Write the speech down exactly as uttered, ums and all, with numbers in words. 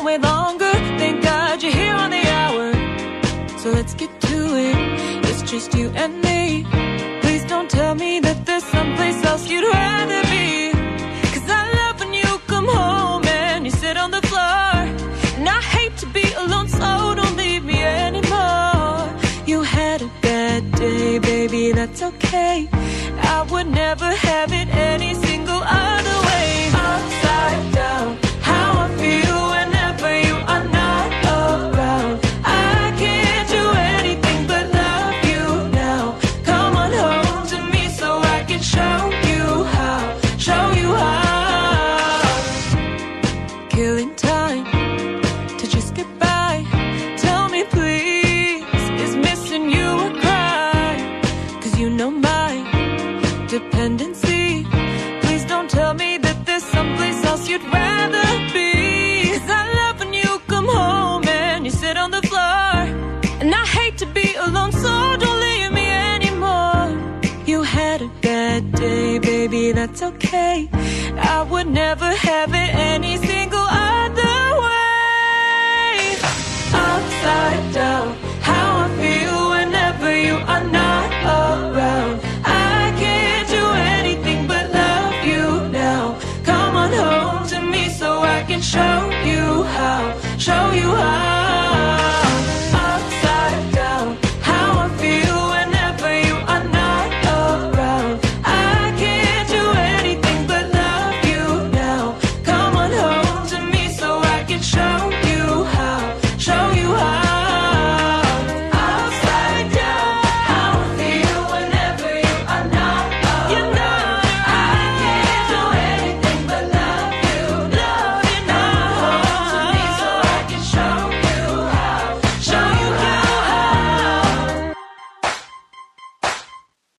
won't wait longer. Thank God you're here on the hour. So let's get to it. It's just you and me. Please don't tell me that there's someplace else you'd rather be. Cause I love when you come home and you sit on the floor. And I hate to be alone, so don't leave me anymore. You had a bad day, baby, that's okay. I would never have it any single other way. Upside down, how I feel whenever you are not around. I can't do anything but love you now. Come on home to me so I can show you how, show you how. Killing time to just get by. Tell me please, is missing you a crime? Cause you know my dependency. Please don't tell me that there's someplace else you'd rather be. Cause I love when you come home and you sit on the floor. And I hate to be alone, so don't leave me anymore. You had a bad day, baby, that's okay. I would never have it any single other way. Upside down, how I feel whenever you are not around. I can't do anything but love you now. Come on home to me so I can show you how, show you how.